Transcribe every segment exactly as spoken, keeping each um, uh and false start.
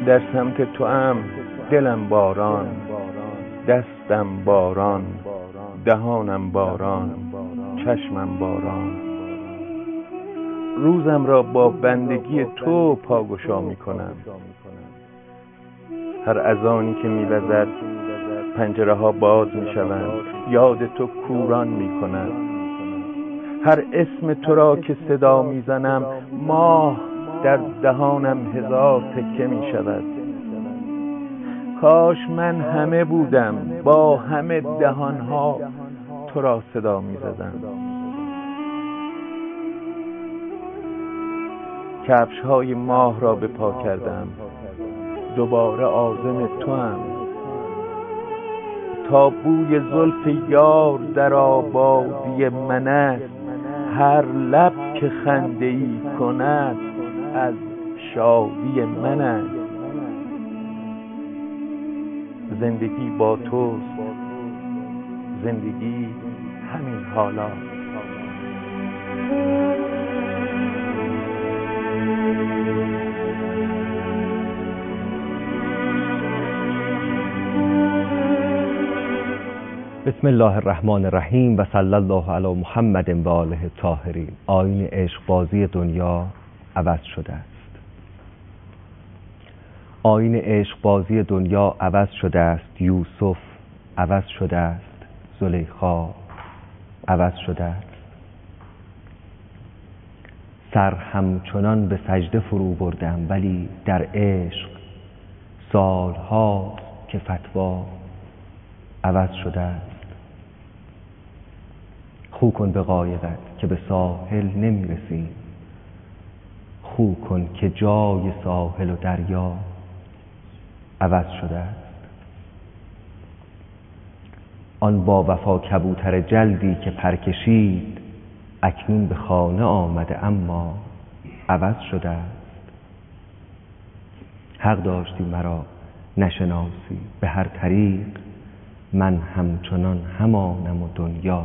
در سمت تو ام دلم باران، دستم باران، دهانم باران، چشمم باران. روزم را با بندگی تو پاگشا می کنم. هر اذانی که می وزد پنجره ها باز می شوند، یاد تو کوران می کند. هر اسم تو را که صدا می زنم ماه در دهانم هزار تکه می شود. کاش من همه بودم با همه دهانها تو را صدا می زدم. کفش های ماه را به پا کردم، دوباره عازم تو هم. تا بوی زلف یار در آبادی من است، هر لب که خنده ای کند از شادی من است. زندگی با توست، زندگی همین حالا. بسم الله الرحمن الرحیم و صلی الله علی محمد و آله الطاهرین. آیین عشق بازی دنیا عوض شده است. آیین عشق بازی دنیا عوض شده است. یوسف عوض شده است. زلیخا عوض شده است. سر همچنان به سجده فرو بردم، ولی در عشق سالها که فتوا عوض شده است. خو کن به قایقت که به ساحل نمی رسیم، خو کن که جای ساحل و دریا عوض شده است. آن با وفا کبوتر جلدی که پرکشید، اکنون به خانه آمده اما عوض شده است. حق داشتی مرا نشناسی، به هر طریق من همچنان همانم و دنیا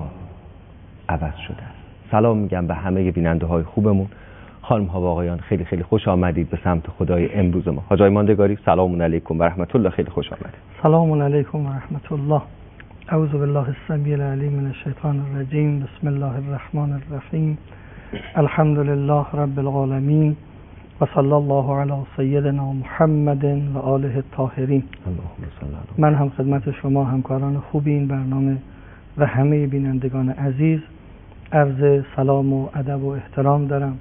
عوض شده است. سلام میگم به همه بیننده های خوبمون. خانم ها و آقایان، خیلی خیلی خوش آمدید به سمت خدای امروز ما. حاج آقای ماندگاری، سلام علیکم و رحمت الله. خیلی خوش آمدید. سلام علیکم و رحمت الله. اعوذ بالله السمیع العلیم من الشیطان الرجیم. بسم الله الرحمن الرحیم. الحمد لله رب العالمین و صلی الله علی سیدنا محمد و آله الطاهرین. اللهم صل علی. من هم خدمت شما همکاران خوب این برنامه و همه بینندگان عزیز عرض سلام و ادب و احترام دارم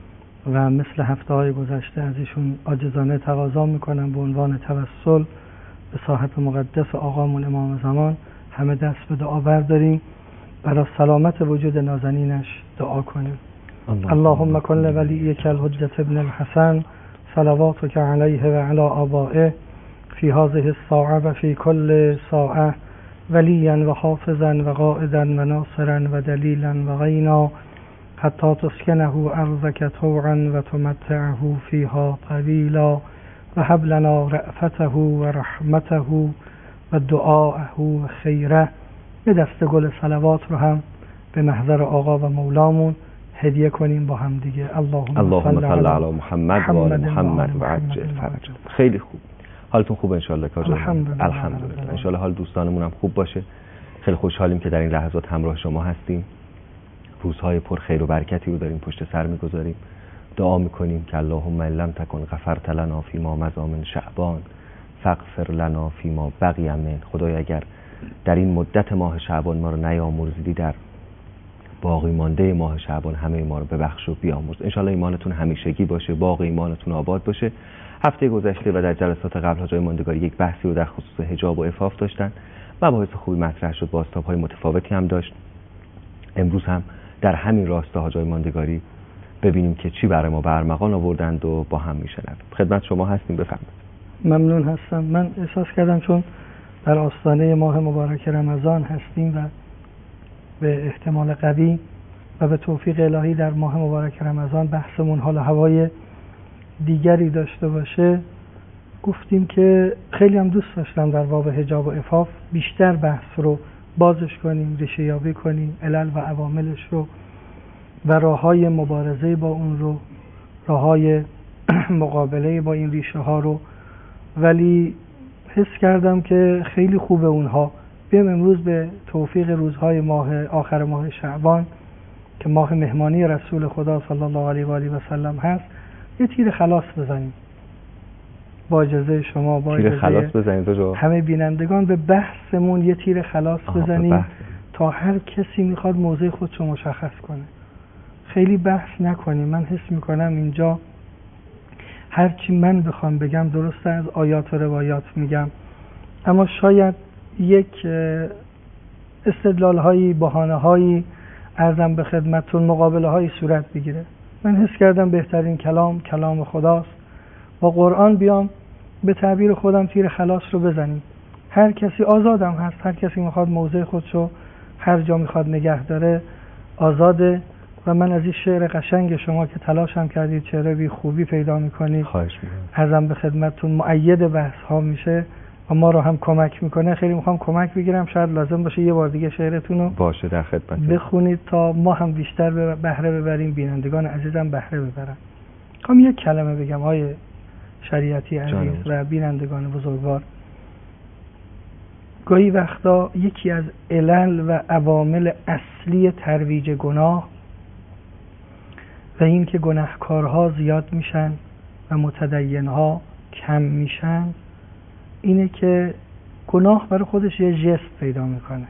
و مثل هفته های گذشته از ایشون عاجزانه تقاضا میکنم به عنوان توسل به صاحب مقدس آقامون امام زمان همه دست به دعا برداریم، برای سلامت وجود نازنینش دعا کنیم. اللهم کن لولیک الحجة ابن الحسن صلواتک علیه و علی آبائه فی هذه الساعه و فی کل ساعه ولیا و حافظا و قائدا و ناصرا و دلیلا و غینا حتی تسکنه ارضک طوعا و تمتعه فیها طویلا و هب لنا رأفته و رحمته و دعاءه و خیره. یه دسته گل صلوات رو هم به محضر آقا و مولامون هدیه کنیم با هم دیگه. اللهم صل علی محمد و آل محمد و عجل فرجهم. خیلی خوب. حالتون خوبه ان شاء الله کاجا؟ الحمدلله. الحمدلله. ان شاء الله حال دوستانمون هم خوب باشه. خیلی خوشحالیم که در این لحظات همراه شما هستیم. روزهای پر خیر و برکتی رو داریم پشت سر می‌گذاریم. دعا می‌کنیم که اللهم ان لم تکن غفرت لنا فی ما مضی من شعبان فاغفر لنا فی ما بقی من. خدای اگر در این مدت ماه شعبان ما رو نیامرزیدی، در باقی مانده ماه شعبان همه ما رو ببخش و بیامرز. ان شاء الله ایمانتون همیشگی باشه، باقی ایمانتون آباد باشه. هفته گذشته و در جلسات قبل حاج آقای ماندگاری یک بحثی رو در خصوص حجاب و عفاف داشتن و مباحث خوبی مطرح شد، بازتاب‌های متفاوتی هم داشت. امروز هم در همین راستا حاج آقای ماندگاری ببینیم که چی برای ما برمغان آوردند و با هم میشنویم. خدمت شما هستیم، بفرمایید. ممنون هستم. من احساس کردم چون در آستانه ماه مبارک رمضان هستیم و به احتمال قوی و به توفیق الهی در ماه مبارک رمضان بحثمون حال هوای دیگری داشته باشه، گفتیم که خیلی هم دوست داشتم در باب حجاب و عفاف بیشتر بحث رو بازش کنیم، ریشه یابی کنیم، علل و عواملش رو و راه‌های مبارزه با اون رو، راه‌های مقابله با این ریشه ها رو ولی حس کردم که خیلی خوبه اونها. بیام امروز به توفیق روزهای ماه آخر ماه شعبان که ماه مهمانی رسول خدا صلی الله علیه و آله و سلم هست یه تیر خلاص بزنیم با اجازه شما، با تیر اجازه خلاص بزنید همه بینندگان، به بحثمون یه تیر خلاص بزنیم تا هر کسی میخواد موضع خودش رو مشخص کنه. خیلی بحث نکنیم. من حس میکنم اینجا هرچی من بخوام بگم درسته، از آیات و روایات میگم، اما شاید یک استدلال هایی، بهانه هایی عرضم به خدمتتون، مقابله هایی صورت بگیره. من حس کردم بهترین کلام کلام خداست. با قرآن بیام به تعبیر خودم تیر خلاص رو بزنیم. هر کسی آزادم هست، هر کسی میخواد موضع خودشو هر جا میخواد نگه داره آزاده. و من از این شعر قشنگ شما که تلاشم کردید شعر بی خوبی پیدا میکنید، خواهش میکنم، ازم به خدمتتون مؤید بحث ها میشه و ما رو هم کمک میکنه. خیلی میخوام کمک بگیرم، شاید لازم باشه یه بار دیگه شعرتون رو باشه در خدمت بخونید تا ما هم بیشتر بهره ببریم، بینندگان عزیزم بهره ببرن. میخوام یک کلمه بگم آقای شریعتی عزیز جانم. و بینندگان بزرگوار، گاهی وقتا یکی از علل و عوامل اصلی ترویج گناه و این که گناهکارها زیاد میشن و متدینها کم میشن اینه که گناه برای خودش یه ژست پیدا میکنه،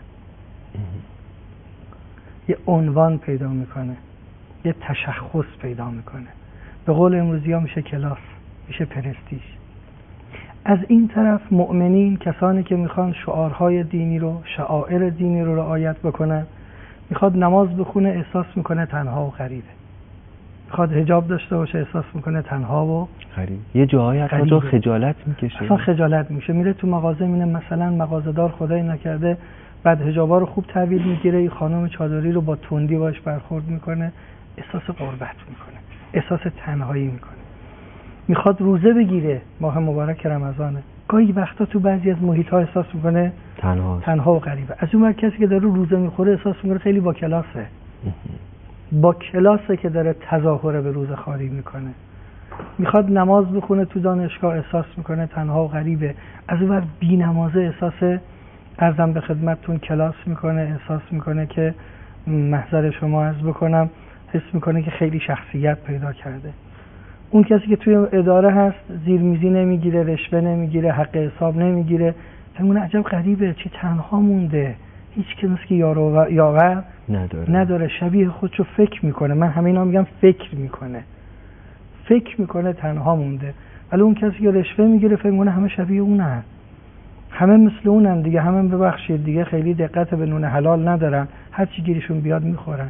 یه عنوان پیدا میکنه، یه تشخص پیدا میکنه. به قول امروزی ها میشه کلاس، میشه پرستیژ. از این طرف مؤمنین، کسانی که میخوان شعارهای دینی رو، شعائر دینی رو رعایت بکنن، میخواد نماز بخونه احساس میکنه تنها و غریبه، میخواد حجاب داشته باشه احساس میکنه تنها و غریب، یه جایی حتی خجالت میکشه، اصلا خجالت میشه. میره تو مغازه میبینه مثلا مغازه‌دار خدای نکرده بعد حجابا رو خوب تحویل میگیره، این خانم چادری رو با تندی باش برخورد میکنه، احساس غربت میکنه، احساس تنهایی میکنه. میخواد روزه بگیره، ماه مبارک رمضانه، گاهی وقتا تو بعضی از محیط‌ها احساس میکنه تنها تنها و غریبه. از اون وقت کسی که داره روزه میخوره احساس میکنه خیلی با کلاسه، با کلاسه که داره تظاهر به روزه خواری میکنه. میخواد نماز بخونه تو دانشگاه احساس میکنه تنها و غریبه. از اون وقت بی نمازه احساس عرضم به خدمتتون کلاس میکنه، احساس میکنه که محضر شما عرض بکنم حس میکنه که خیلی شخصیت پیدا کرده. اون کسی که توی اداره هست زیرمیزی نمیگیره، رشوه نمیگیره، حق حساب نمیگیره، فهمونه عجب غریبه چه تنها مونده، هیچ کسی که یارو یاور نداره. نداره، شبیه خودشو فکر میکنه. من همه اینا میگم فکر میکنه، فکر میکنه تنها مونده. ولی اون کسی که رشوه میگیره فهمونه همه شبیه اونن، همه مثل اونن دیگه، همه ببخشید دیگه خیلی دقت به نون حلال ندارن، هر چی گیرشون بیاد میخورن.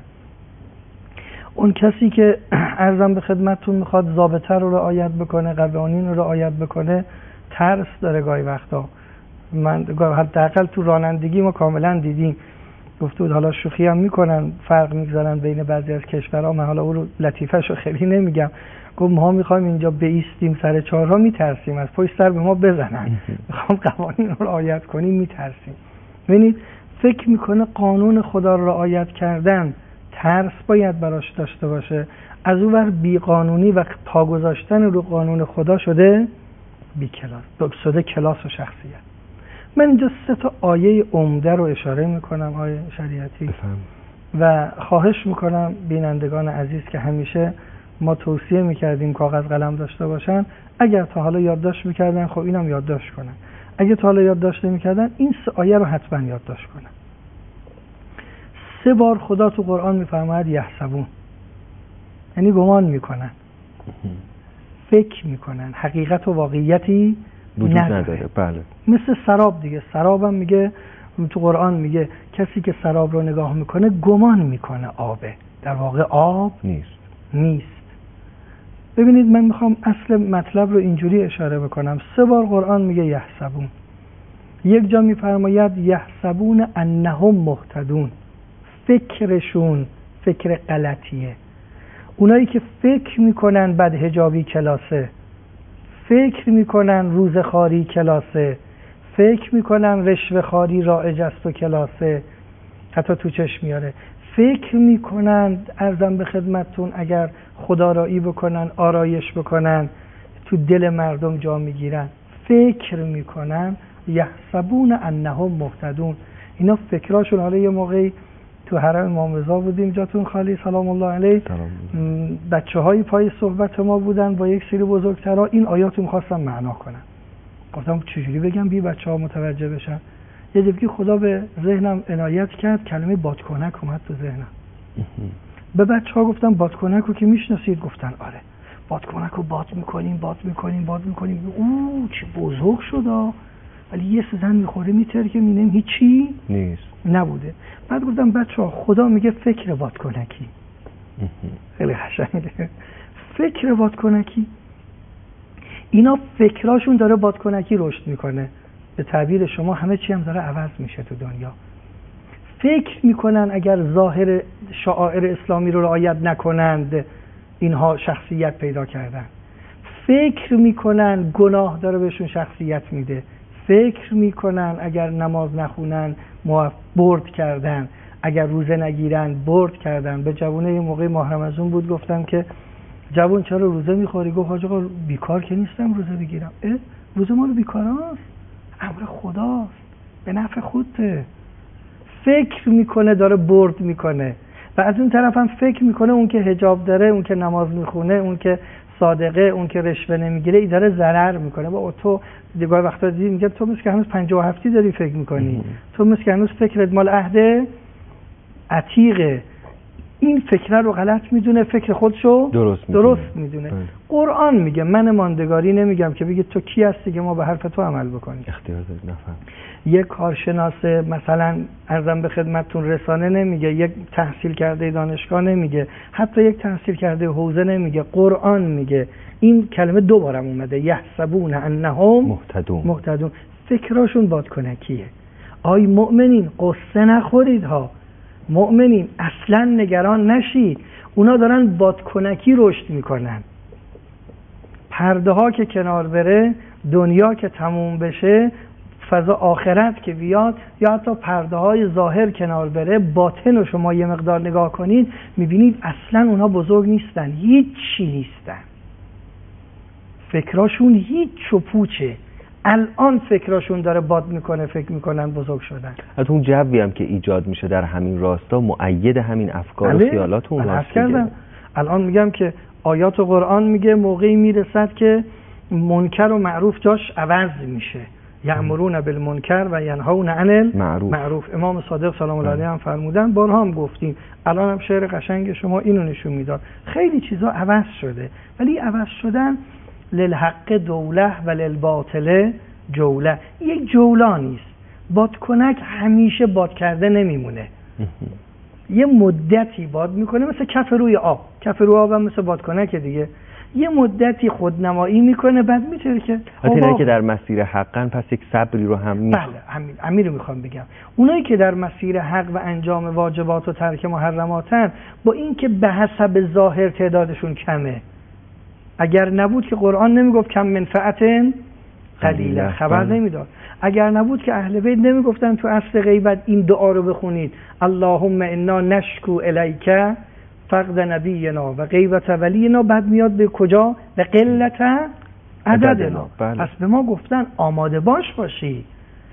اون کسی که عرضم به خدمتتون میخواد ضابطه رو رعایت بکنه، قوانین رو رعایت بکنه، ترس داره گاهی وقتا. من حداقل تو رانندگی ما کاملا دیدیم، گفته بود حالا شوخی هم میکنن، فرق میگذارن بین بعضی از کشورها، من حالا اون رو لطیفه‌شو خیلی نمیگم، گفت ما میخوایم اینجا بایستیم سر چهارراه میترسیم از پشت سر به ما بزنن، میخوام قوانین رو رعایت کنیم میترسیم. ببینید فکر میکنه قانون خدا رو رعایت کردن ترس باید براش داشته باشه، از اون ور بی قانونی و پا گذاشتن رو قانون خدا شده بی کلاس، شده کلاس و شخصیت. من اینجا سه تا آیه عمده رو اشاره میکنم آیه شریعتی بفهم. و خواهش میکنم بینندگان عزیز که همیشه ما توصیه میکردیم کاغذ قلم داشته باشن، اگر تا حالا یادداشت میکردن خب اینم یادداشت کنن، اگر تا حالا یادداشت نمیکردن این سه آیه رو حتما یادداشت کنن. سه بار خدا تو قرآن میفرماید یحسبون، یعنی گمان میکنن، فکر میکنن، حقیقت و واقعیتی وجود نداره. نداره. بله. مثل سراب دیگه، سرابم میگه تو قرآن میگه کسی که سراب رو نگاه میکنه گمان میکنه آبه، در واقع آب نیست. نیست. ببینید من میخوام اصل مطلب رو اینجوری اشاره بکنم. سه بار قرآن میگه یحسبون، یک جا میفرماید یحسبون انهم مهتدون، فکرشون فکر غلطیه. اونایی که فکر میکنن بد حجابی کلاسه، فکر میکنن روزه خاری کلاسه، فکر میکنن رشوه خاری رایج است و کلاسه، حتی تو چشم میاره، فکر میکنن عرضم به خدمتتون اگر خدارایی بکنن، آرایش بکنن، تو دل مردم جا میگیرن، فکر میکنن یحسبون انهم مهتدون. اینا فکراشون، حالا یه موقعی تو حرم امام رضا بودیم جاتون خالی سلام الله علیه، بچه های پای صحبت ما بودن با یک سری بزرگترها، این آیاتو میخواستم معنا کنن. گفتم چجوری بگم بی بچه ها متوجه بشن؟ یه دفعه خدا به ذهنم عنایت کرد، کلمه بادکنک اومد تو ذهنم. به بچه ها گفتم بادکنک رو که میشناسید؟ گفتن آره. بادکنک رو باد میکنیم باد میکنیم باد میکنیم، اوه چه بزرگ شده، ولی یه سوزن میخوره میتره که مینیم هیچی نیست نبوده. بعد گفتم بچه ها خدا میگه فکر بادکنکی. خیلی قشنگه. فکر بادکنکی، اینا فکراشون داره بادکنکی رشد میکنه. به تعبیر شما همه چی هم داره عوض میشه تو دنیا. فکر میکنن اگر ظاهر شعائر اسلامی رو رعایت نکنند اینها شخصیت پیدا کردن. فکر میکنن گناه داره بهشون شخصیت میده. فکر میکنن اگر نماز نخونن برد کردن، اگر روزه نگیرن برد کردن. به جوونه یه موقع ماه رمضان بود گفتم که جوون چرا روزه میخوری؟ گفت حاج آقا بیکار که نیستم روزه بگیرم. اه روزه مال بیکاراست، امر خداست، به نفع خودته. فکر میکنه داره برد میکنه و از اون طرف هم فکر میکنه اون که حجاب داره، اون که نماز میخونه، اون که صادقه، اون که رشوه نمیگیره ای داره ضرر میکنه. با تو دیگه وقتا دیدی میگه تو مثل که هنوز پنجاه و هفت داری فکر میکنی، تو مثل که هنوز فکرت مال عهد عتیقه. این فکر رو غلط میدونه، فکر خودشو درست میدونه, درست میدونه. قرآن میگه من ماندگاری نمیگم که بگید تو کی هستی که ما به حرف تو عمل بکنیم. اختیار دارید نفهم. یک کارشناس مثلا ارزم به خدمتتون رسانه نمیگه، یک تحصیل کرده دانشگاه نمیگه، حتی یک تحصیل کرده حوزه نمیگه، قرآن میگه. این کلمه دو بارم اومده، یحسبون انهم مهتدون. مهتدون. فکراشون بادکنکیه. آی مؤمنین قصه نخورید ها، مؤمنین اصلا نگران نشید، اونا دارن بادکنکی رشد میکنن. پرده ها که کنار بره، دنیا که تموم بشه، فضا آخرت که بیاد، یا حتی پرده های ظاهر کنار بره، باطن رو شما یه مقدار نگاه کنید میبینید اصلا اونا بزرگ نیستن، هیچ چی نیستن. فکراشون هیچ چپوچه. الان فکراشون داره باد میکنه، فکر میکنن بزرگ شدن. حتی اون جوی هم که ایجاد میشه در همین راستا مؤید همین افکار و خیالات اون راست کردم. الان میگم که آیات قرآن میگه موقعی میرسد که منکر و معروف جاش عوض میشه. یأمرون بالمنکر و ینهون عن المعروف. امام صادق سلام الله علیه هم فرمودن، بارها هم گفتیم، الان هم شعر قشنگ شما اینو نشون میداد. خیلی چیزا عوض شده، ولی عوض شدن للحق دوله و للباطل جوله. یک جولا نیست. بادکنک همیشه باد کرده نمیمونه. یه مدتی باد میکنه، مثل کف روی آب. کف روی آب هم مثل بادکنک دیگه. یه مدتی خودنمایی میکنه، بعد میتونه که اونایی که در مسیر حقن پس یک صبری رو هم میخوام. بله همین همین رو میخوام بگم. اونایی که در مسیر حق و انجام واجبات و ترک محرماتن، با اینکه به حسب ظاهر تعدادشون کمه، اگر نبود که قرآن نمیگفت کم منفعت قلیله، خبر نمیداد. اگر نبود که اهل بیت نمیگفتن تو اصل غیبت این دعا رو بخونید، اللهم انا نشکو الیک فقد نبینا و غیبت ولینا. بعد میاد به کجا؟ به قلت عددنا. پس به ما گفتن آماده باش باشی.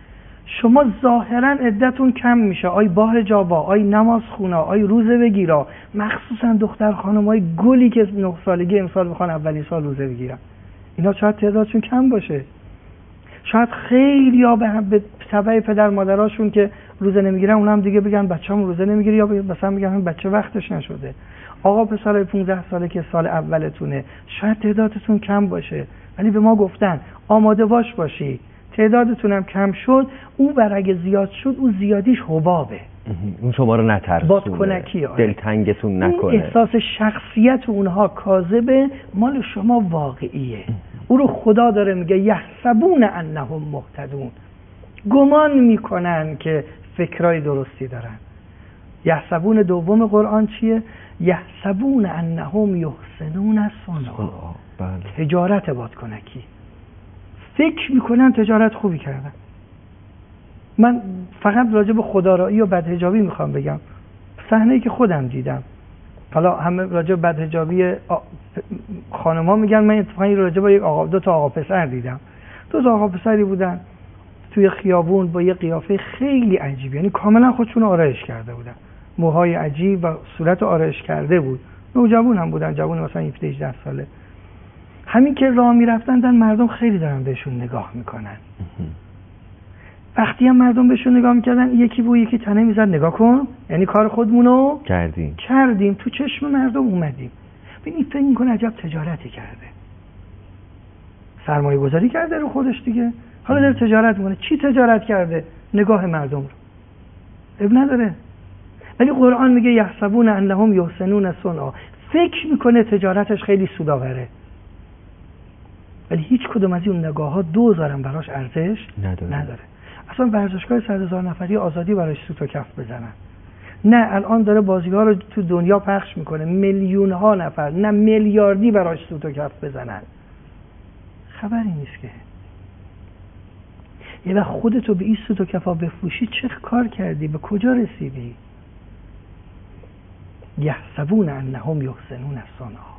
شما ظاهرا عدتون کم میشه، آی با حجابا، آی نماز خونا، آی روزه بگیرا، مخصوصا دختر خانمای گلی که نه سالگی امسال بخوان اولین سال روزه بگیرن، اینا شاید تعدادشون کم باشه. شاید خیلی ها به تبع پدر مادراشون که روزه نمیگیرن اونم دیگه بگن بچه‌م روزه نمیگیره، یا مثلا بگن بچه وقتش نشده. آقا پسرای پانزده ساله که سال اولتونه، شاید تعدادتون کم باشه، ولی به ما گفتن آماده باش باشی. تعدادتون هم کم شد، اون بر اگه زیاد شد، اون زیادیش حبابه، اون شما رو نترسونه، بادکنکی، دلتنگتون نکنه. اون احساس شخصیت اونها کاذبه، مال شما واقعیه. او رو خدا داره میگه یحسبون انهم مهتدون. گمان میکنن که فکرای درستی دارن. یحسبون دوم قرآن چیه؟ یحسبون انهم یحسنون صنعا. تجارت بادکنکی. فکر میکنن تجارت خوبی کردن. من فقط راجع به خدارایی و بدحجابی میخوام بگم، صحنه‌ای که خودم دیدم. حالا همه راجع به بدحجابی خانم‌ها میگن، من اتفاقا راجع به یک آقا دو تا آقا پسر دیدم. دو تا آقا پسری بودن توی خیابون با یه قیافه خیلی عجیب، یعنی کاملا خودشون آرایش کرده بودن، موهای عجیب و صورت آرایش کرده بود، نوجوان هم بودن، جوان مثلا هفده هجده ساله. همین که راه میرفتن دن مردم خیلی دارن بهشون نگاه میکنن. وقتی هم مردم بهشون نگاه میکردن یکی بو یکی تنه میزد نگاه کن، یعنی کار خودمونو کردیم کردیم تو چشم مردم اومدیم. ببین فکر میکنه عجب تجارتی کرده، سرمایه گذاری کرده رو خودش دیگه، حالا داره تجارت میکنه. چی تجارت کرده؟ نگاه مردم رو. اب نداره. ولی قرآن میگه یحسبون انهم یحسنون صنعا، فکر میکنه تجارتش خیلی سودآوره، ولی هیچ کدوم از این نگاه ها دوزارم براش ارزش نداره. نداره. اصلا ورزشگاه صد هزار نفری آزادی براش سوت و کف بزنن. نه الان داره بازی ها رو تو دنیا پخش میکنه، میلیون ها نفر نه میلیاردی براش سوت و کف بزنن. خبری نیست که یه وقت خودتو به این سوت و کفا بفروشی چه کار کردی؟ به کجا رسیدی؟ یحسبون انهم یحسنون صنعا،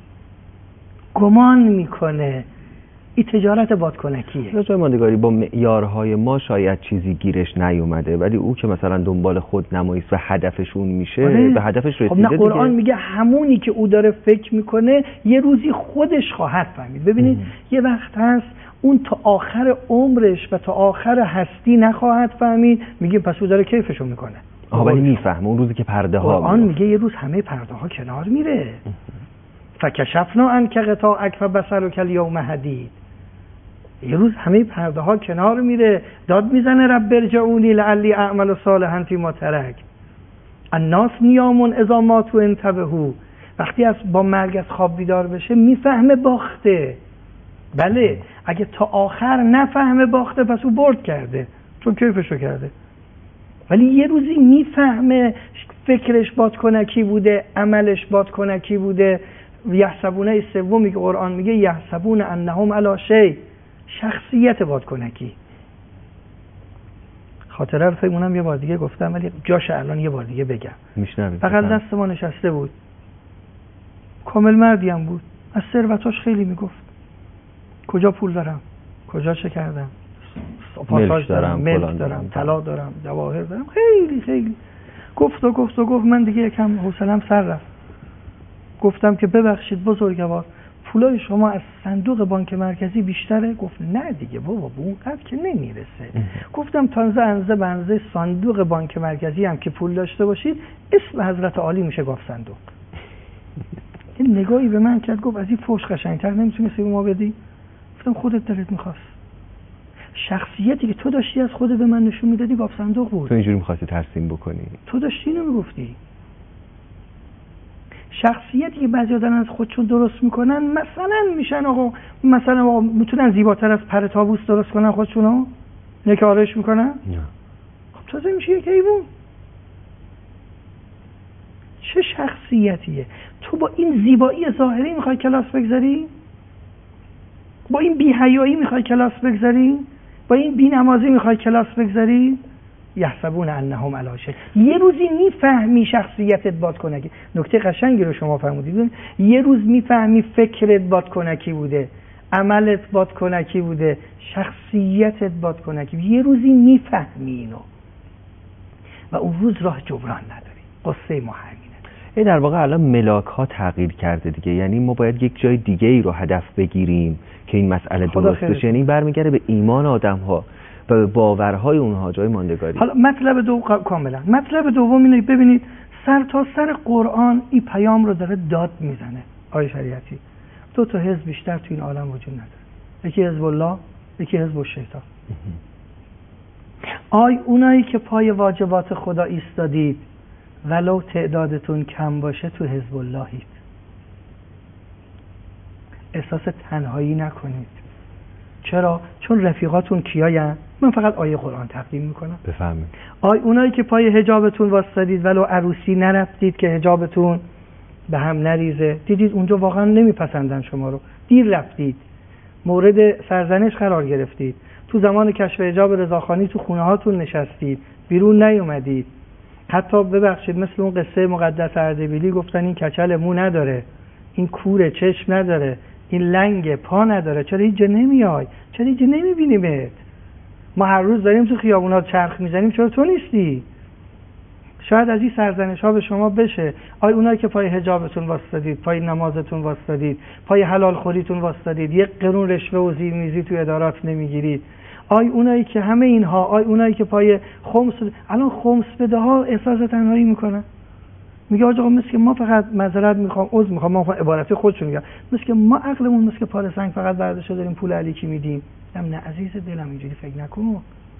گمان میکنه این تجارت بادکنکیه. رضای ماندگاری با معیارهای ما شاید چیزی گیرش نیومده، ولی او که مثلا دنبال خود نماییست و هدفشون میشه آره. به هدفش رسیده. خب نه قرآن میگه همونی که او داره فکر میکنه یه روزی خودش خواهد فهمید. ببینید ام. یه وقت هست اون تا آخر عمرش و تا آخر هستی نخواهد فهمید، میگه پس او داره کیفشو میکنه. آها ولی میفهمه اون روزی که پرده ها قرآن میگه یه روز همه پرده ها کنار میره. فکشفنا عنک غطاءک فبصرک الیوم حدید، یه روز همه پرده ها کنار میره، داد میزنه رب ارجعونی لعلی اعمل صالحا فیما ترک. الناس نیام اذا ماتوا انتبهوا، وقتی از با مرگ از خواب بیدار بشه میفهمه باخته. بله اگه تا آخر نفهمه باخته پس او برد کرده چون کیفشو کرده. ولی یه روزی میفهمه فکرش بادکنکی بوده، عملش بادکنکی بوده. یحسبونه سومی که قرآن میگه یحسبون انهم علی شیء، شخصیت بادکنکی. خاطره رو فکر کنم یه بار دیگه گفتم ولی جاش الان یه بار دیگه بگم. میشنوید. فقط دست ما نشسته بود، کامل مردی هم بود، از ثروتاش خیلی میگفت، کجا پول دارم، کجا چه کردم، ملک دارم، ملک دارم، طلا دارم، جواهر دارم، خیلی خیلی گفت و گفت و گفت. من دیگه یکم حوصله‌ام سر رفت. گفتم که ببخشید بزرگوار پولای شما از صندوق بانک مرکزی بیشتره؟ گفت نه دیگه بابا به اون قدر که نمیرسه. گفتم تازه انزه بنزه صندوق بانک مرکزی هم که پول داشته باشید اسم حضرت عالی میشه گفت صندوق. این نگاهی به من کرد گفت از این فوش قشنگتر نمیتونستی به ما بدی؟ گفتم خودت دلت میخواست. شخصیتی که تو داشتی از خودت به من نشون میدادی گفت صندوق بود. تو اینجوری میخواستی ترسیم بکنی، تو داشتی اینو میگفتی. شخصیتی که بعضی آدم از خودشون درست میکنن مثلا میشن آقا مثلا آقا میتونن زیباتر از پر طاووس درست کنن خودشونو، نه که آرایش میکنن؟ نه. خب تازه میشه یک حیوان. چه شخصیتیه؟ تو با این زیبایی ظاهری میخوای کلاس بگذاری؟ با این بی‌حیایی میخوای کلاس بگذاری؟ با این بی‌نمازی میخوای کلاس بگذاری؟ یحسبون انهم علی شیء. یه روزی میفهمی شخصیتت بادکنکی. نکته قشنگی رو شما فرمودید. یه روز میفهمی فکرت بادکنکی بوده، عملت بادکنکی بوده، شخصیتت بادکنکی. یه روزی میفهمی اینو و اون روز راه جبران نداری. قصه ما همینه. این در واقع الان ملاک ها تغییر کرده دیگه، یعنی ما باید یک جای دیگه ای رو هدف بگیریم که این مسئله درست بشه. یعنی برمیگرده به ایمان آدم ها و به باورهای اونها، جای ماندگاری. حالا مطلب دو کاملا مطلب دوم اینه، ببینید سر تا سر قرآن این پیام رو داره داد میزنه. آیه شریعتی دو تا حزب بیشتر تو این عالم وجود نداره، یکی حزب الله، یکی حزب الشیطان. آی اونایی که پای واجبات خدا ایستادید ولو تعدادتون کم باشه تو حزب اللهید. احساس تنهایی نکنید. چرا؟ چون رفیقاتون کیاین؟ من فقط آیه قرآن تقدیم میکنم. بفهمید. آی اونایی که پای حجابتون واسطادید ولو عروسی نرفتید که حجابتون به هم نریزه، دیدید اونجا واقعا نمیپسندن شما رو، دیر رفتید، مورد سرزنش قرار گرفتید، تو زمان کشف حجاب رضاخانی تو خونه هاتون نشستید، بیرون نیومدید. حتی ببخشید مثل اون قصه مقدس اردبیلی گفتن این کچل مو نداره، این کوره چشم نداره، این لنگ پا نداره، چرا اینجا نمیای؟ چرا اینجا نمیبینیمت؟ ما هر روز داریم تو خیابونات چرخ میزنیم، چرا تو نیستی؟ شاید از این سرزنش ها به شما بشه. آی اونایی که پای حجابتون واسطادید، پای نمازتون واسطادید، پای حلال خوریتون واسطادید، یک قرون رشوه و زیرمیزی توی ادارات نمیگیرید، آی اونایی که همه اینها، آی اونایی که پای خمس، الان خمس بده ها احساس تنهایی میکنن. میگه آقا مثل که ما فقط معذرت میخوام، عذر میخوام، ما عبارت خودشون میگم، مثل که ما عقلمون مثل که پاره سنگ فقط برداشته داریم پول علیکی میدیم. نه عزیز دلم اینجوری فکر نکن.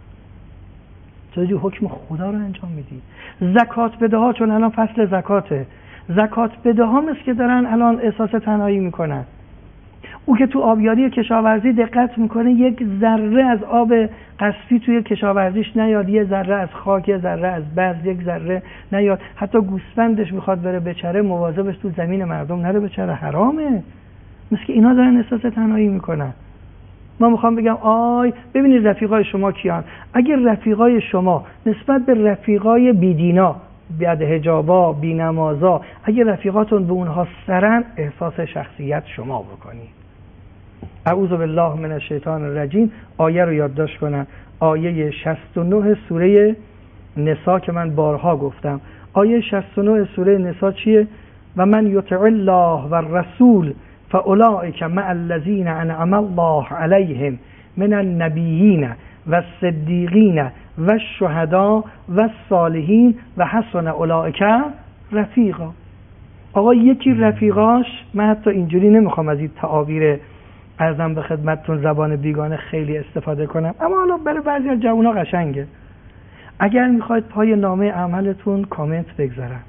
چجوری حکم خدا رو انجام میدی؟ زکات بده ها، چون الان فصل زکاته، زکات بده ها مثل که دارن الان احساس تنهایی میکنن. او که تو آبیاری کشاورزی دقت میکنه یک ذره از آب قصفی توی کشاورزیش نیاد، یه ذره از خاک، یه ذره از برز، یک ذره نیاد، حتی گوسفندش میخواد بره بچره مواظبش تو زمین مردم نره بچره، حرامه. مثل که اینا دارن احساس تنهایی میکنن. ما میخوام بگم آی ببینید رفیقای شما کیان. اگر رفیقای شما نسبت به رفیقای بیدینا، بیاد حجابا، بینمازا، اگر رفیقاتون به اونها سرن، احساس شخصیت شما بکنید. اعوذ بالله من الشیطان الرجیم. آیه رو یادداشت کنن، آیه شصت و نه سوره نساء که من بارها گفتم. آیه شصت و نه سوره نساء چیه؟ و من یطع الله و الرسول فاولئک مع الذین انعم الله علیهم من النبیین و الصدیقین و الشهداء و الصالحین و حسن اولئک رفیقا. آقا یکی رفیقاش، من حتی اینجوری نمیخوام از این تعابیر ارزم به خدمتتون زبان بیگانه خیلی استفاده کنم، اما حالا برای بعضی از جوونا قشنگه. اگر میخواید پای نامه عملتون کامنت بگذارن،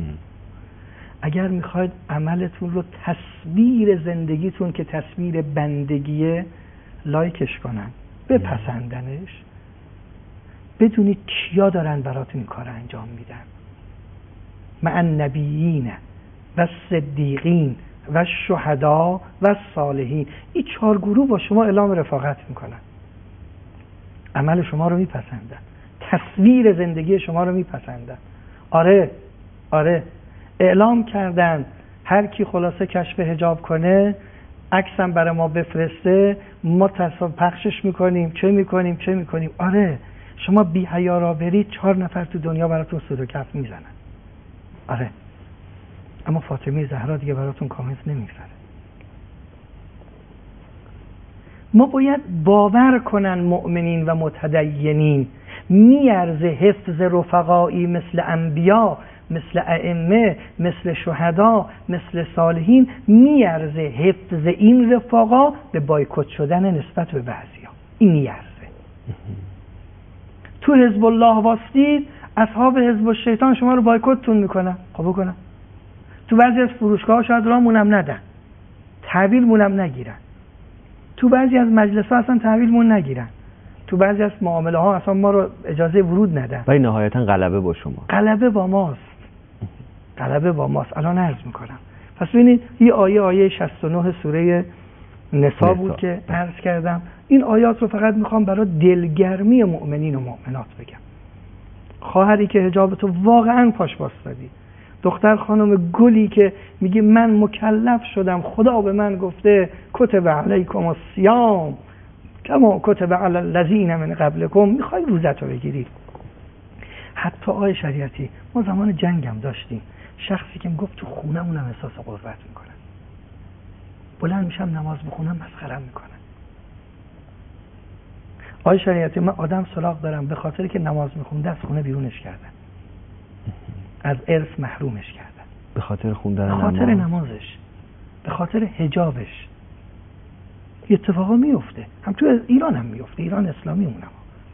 اگر میخواید عملتون رو تصویر زندگیتون که تصویر بندگیه لایکش کنن، بپسندنش، بدونید کیا دارن براتون این کار انجام میدن. مع النبیین و صدیقین و شهدا و صالحین. این چهار گروه با شما اعلام رفاقت میکنن، عمل شما رو میپسندن، تصویر زندگی شما رو میپسندن. آره آره اعلام کردن هر کی خلاصه کشف حجاب کنه عکسم برای ما بفرسته، ما تصاویر پخشش میکنیم، چه میکنیم چه میکنیم. آره شما بی حیا را برید، چهار نفر تو دنیا براتون سود و کف میزنن. آره اما فاطمه زهرا دیگه براتون کامنت نمیذاره. ما باید باور کنن مؤمنین و متدینین میارزه حفظ رفقایی مثل انبیا، مثل ائمه، مثل شهدا، مثل صالحین، میارزه حفظ این رفاقا به بایکوت شدن نسبت به بعضیا. این میارزه. تو حزب الله واستید، اصحاب حزب الشیطان شما رو بایکوتتون میکنن. خب بکنن. تو بعضی از فروشگاه شاید رامونم ندن، تحویلمونم نگیرن، تو بعضی از مجلس‌ها اصلا تحویلمون نگیرن، تو بعضی از معامله ها اصلا ما رو اجازه ورود ندن، ولی نهایتا غلبه با شما، غلبه با ماست، غلبه با ماست. الان عرض میکنم. پس ببینید این آیه آیه شصت و نه سوره نساء بود که عرض کردم. این آیات رو فقط میخوام برای دلگرمی مؤمنین و مؤمنات بگم. خواهری که حجابتو واقعا پاش باسدی، دختر خانم گلی که میگه من مکلف شدم، خدا به من گفته کتب علیکم الصیام کما کتب علی الذین من قبلکم، میخوای روزتو بگیری. حتی آیه شریعتی ما زمان جنگم داشتیم شخصی که میگفت تو خونمونم احساس غربت میکنن، بلند میشم نماز بخونم مسخرم میکنن. آیه شریعتی من آدم سراغ دارم به خاطری که نماز میخونده از خونه بیرونش کردن، از ارث محرومش کردن، به خاطر خوندن به خاطر نماز. نمازش، به خاطر حجابش. اتفاقا میفته، هم تو ایران هم میفته، ایران اسلامی اونم.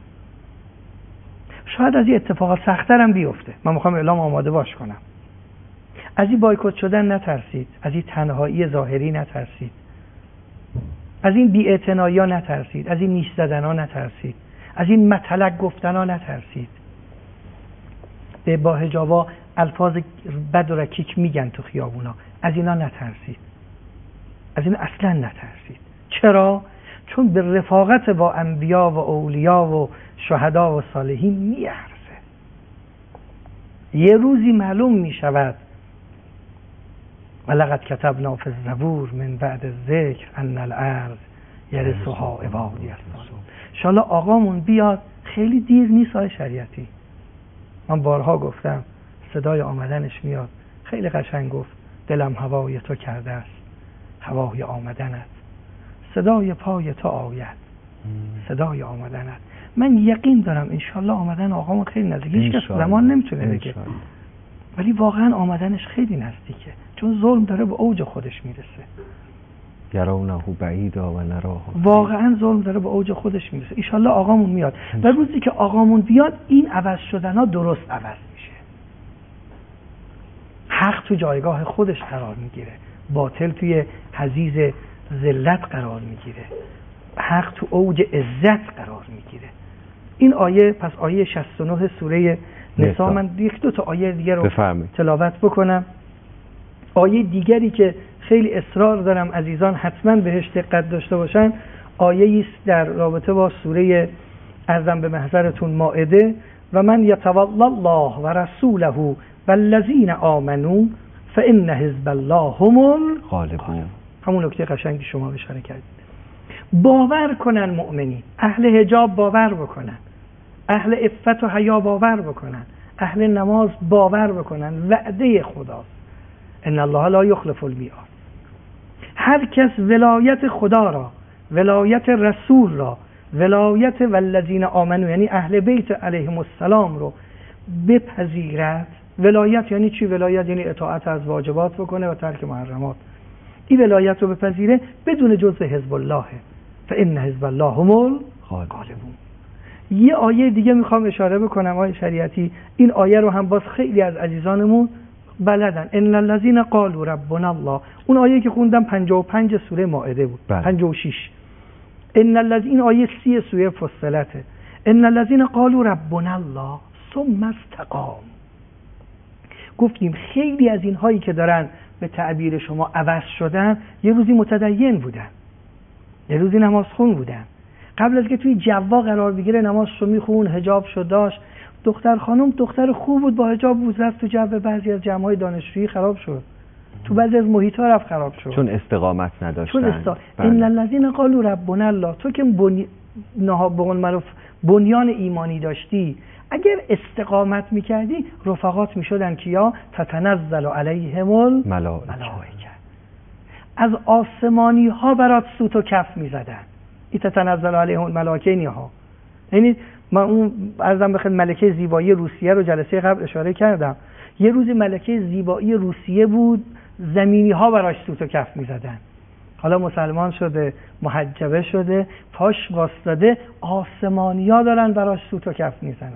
شاید از این اتفاقات سخت‌تر هم بیفته. من میخوام اعلام آماده باش کنم. از این بایکوت شدن نترسید، از این تنهایی ظاهری نترسید، از این بی‌اعتنایی ها نترسید، از این نیش زدن ها نترسید، از این مطلق گفتن ها نترسید. به با حجابا الفاظ بد و رکیک میگن تو خیابونا، از اینا نترسید، از این اصلا نترسید. چرا؟ چون به رفاقت با انبیا و اولیا و شهدا و صالحین میارزه. یه روزی معلوم میشود ولقد کتبنا فی الزبور من بعد الذکر ان الارض یرثها عبادی الصالحون. ان شاءالله آقامون بیاد، خیلی دیر نیست آقای شریعتی. من بارها گفتم صدای آمدنش میاد، خیلی قشنگ گفت دلم هوای تو کرده است، هوای آمدنت، صدای پای تو آید، صدای آمدنت. من یقین دارم انشالله آمدن آقامون خیلی نزدیک، هیچ کس زمان نمیتونه بگه، ولی واقعا آمدنش خیلی نزدیکه، چون ظلم داره به اوج خودش میرسه. یرونه بعیدا و نراه، واقعا ظلم داره به اوج خودش میرسه. انشالله آقامون میاد و روزی که آقامون بیاد این عوض شدن ها درست عوض میشه. حق تو جایگاه خودش قرار میگیره، باطل توی حضیض ذلت قرار میگیره، حق تو اوج عزت قرار میگیره. این آیه، پس آیه شصت و نه سوره نساء. من یک دو تا آیه دیگر رو بفرمید. تلاوت بکنم. آیه دیگری که خیلی اصرار دارم عزیزان حتما بهش دقت داشته باشن، آیه است در رابطه با سوره ارزم به محضرتون مائده: و من یتولی الله و رسوله والذین آمنوا فان حزب الله هم الغالبون. همون نکته قشنگی شما اشاره کردید. باور کنن مؤمنین، اهل حجاب باور بکنن، اهل عفت و حیا باور بکنن، اهل نماز باور بکنن وعده خداست، ان الله لا یخلف المیعاد. هر کس ولایت خدا را، ولایت رسول را، ولایت والذین آمنوا یعنی اهل بیت علیهم السلام رو بپذیرد. ولایت یعنی چی؟ ولایت یعنی اطاعت از واجبات بکنه و ترک محرمات. این ولایت رو بپذیره بدون جزء حزب الله، فان حزب الله هم الغالبون. یه آیه دیگه میخوام اشاره بکنم آیه شریعتی، این آیه رو هم باز خیلی از عزیزانمون بلدن: ان الذين قالوا ربنا الله. اون آیه که خوندم پنجاه و پنج سوره مائده بود، پنجاه و شش. ان الذين، این آیه سی سوره فصلته: ان الذين قالوا ربنا الله ثم استقاموا. گفتیم خیلی از اینهایی که دارن به تعبیر شما عوض شدن یه روزی متدین بودن، یه روزی نمازخون بودن، قبل از که توی جوا قرار بگیره نمازشو میخون، حجابشو داشت، دختر خانم دختر خوب بود، با حجاب بود، رفت تو جو بعضی از جمع‌های دانشجویی خراب شد، تو بعضی از محیط‌ها رفت خراب شد، چون استقامت نداشتن. چون است... ان الذين قالوا ربنا الله. تو که بنی... نها به قول معروف بنیان ایمانی داشتی، اگر استقامت میکردی رفقات میشدن که یا تتنزل علیهم الملائکه، از آسمانی ها برات سوت و کف میزدن. این تتنزل علیهم الملائکه نیها، یعنی من اون عرضم بخیر ملکه زیبایی روسیه رو جلسه قبل اشاره کردم. یه روز ملکه زیبایی روسیه بود، زمینی ها براش سوت و کف میزدن. حالا مسلمان شده، محجبه شده، پاش واسطاده، آسمانی ها دارن براش سوت و کف میزنن.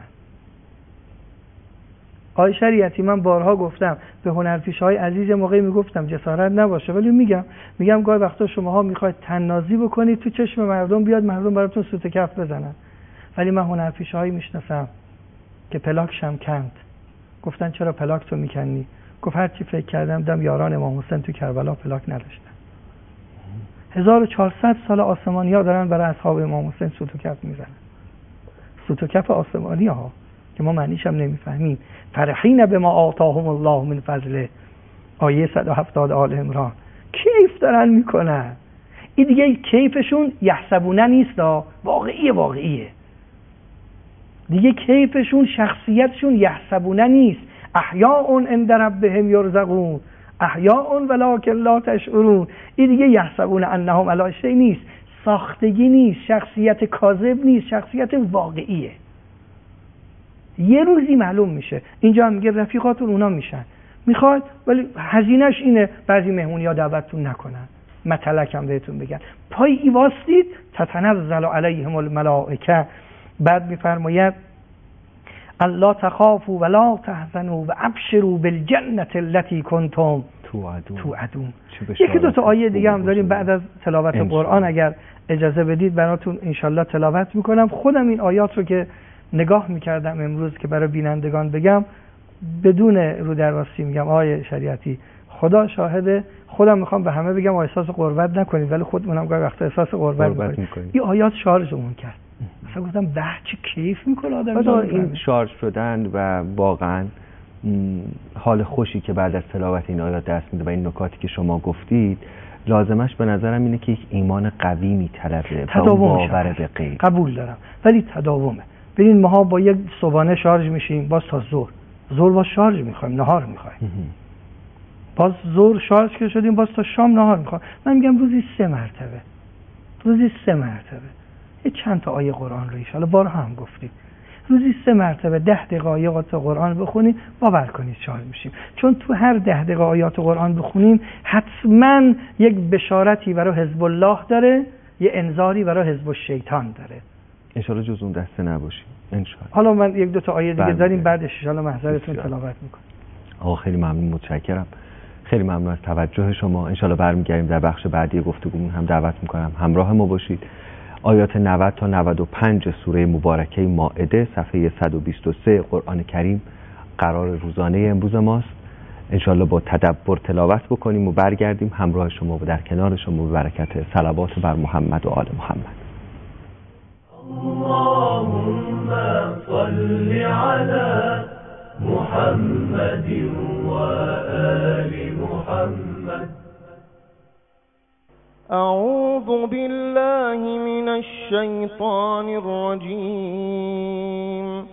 آقای شریعتی من بارها گفتم به هنرپیشه‌های عزیز موقعی میگفتم جسارت نباشه، ولی میگم میگم گاهی وقتا شماها میخواید طنازی بکنید تو چشم مردم بیاد مردم براتون سوت کف بزنن. ولی من هنرپیشه‌هایی میشناسم که پلاکشم کند. گفتن چرا پلاک تو میکنی؟ گفت هر چی فکر کردم دم یاران امام حسین تو کربلا پلاک نداشتن. هزار و چهارصد سال آسمانی‌ها دارن برای اصحاب امام حسین سوت و کف میزنن. سوت و کف آسمانی‌ها که ما معنیش هم نمیفهمیم. فرحین بما آتاهم الله من فضله، آیه صد و هفتاد آل عمران. کیف دارن میکنن. این دیگه کیفشون یحسبونه نیست، واقعیه واقعیه. دیگه کیفشون شخصیتشون یحسبونه نیست. احیاء عند ربهم یرزقون، احیاء ولکن لا تشعرون. این دیگه یحسبون انهم علی شیء نیست، ساختگی نیست، شخصیت کاذب نیست، شخصیت واقعیه. یه روزی معلوم میشه. اینجا هم میگه رفیقاتون اونا میشن. میخواد ولی هزینهش اینه بعضی مهمونی‌ها دعوتتون نکنن. مطلق هم بهتون بگن پای ایواستید تتنزل علیهم الملائکه. بعد میفرماید الله تخافوا ولا تحزنوا وابشروا بالجنة التي كنتم توعدون. یکی دو تا آیه دیگه هم داریم بعد از تلاوت قرآن، اگر اجازه بدید براتون انشالله تلاوت میکنم. خودم این آیات رو که نگاه میکردم امروز که برای بینندگان بگم بدون رو درواسی میگم آیه شریعتی خدا شاهده، خودم میخوام به همه بگم احساس غربت نکنید، ولی خودمونم گاهی وقتا احساس غربت میکنید. این آیات شارژمون کرد. مثلا گفتم به چه کیف میکنه آدم. این شارژ شدن و واقعا حال خوشی که بعد از تلاوت این آیات دست میده و این نکاتی که شما گفتید، لازمش به نظرم اینه که یک ایمان قوی میطلبه، باور به غیب. قبول دارم، ولی تداومه. ببین ماها با یک صبحانه شارژ میشیم، باز تا ظهر ظهر باز شارژ میخوایم، نهار میخوایم، باز ظهر شارژ که شدیم باز تا شام نهار میخوایم. من میگم روزی سه مرتبه روزی سه مرتبه یه چند تا آیه قرآن رو ان شاءالله بارها هم گفتیم، روزی سه مرتبه ده دقیقه آیات قرآن بخونیم، باور کنید شارژ میشیم. چون تو هر ده دقیقه آیات قرآن بخونیم حتما یک بشارتی برای حزب الله داره، یه انذاری برای حزب الشیطان داره. ان شاءالله جز اون دسته نباشیم ان شاءالله. حالا من یک دو تا آیه دیگه داریم، بعدش ان شاءالله محضرتون تلاوت میکنم. آقا خیلی ممنون، متشکرم، خیلی ممنون از توجه شما. ان شاءالله برمیگردیم در بخش بعدی گفتگومون، هم دعوت میکنم همراه ما باشید. آیات نود تا نود و پنج سوره مبارکه مائده، صفحه صد و بیست و سه قرآن کریم قرار روزانه امروز ماست. انشالله با تدبر تلاوت بکنیم و برگردیم همراه شما و در کنار شما به برکت صلوات بر محمد و آل محمد. اللهم صل علی محمد و آل محمد. أعوذ بالله من الشيطان الرجيم.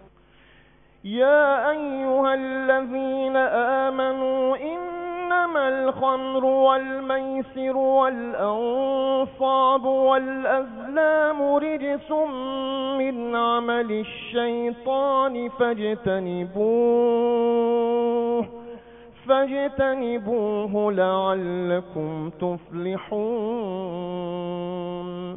يا أيها الذين آمنوا إنما الخمر والميسر والأنصاب والأزلام رجس من عمل الشيطان فاجتنبوه فاجتنبوه لعلكم تفلحون.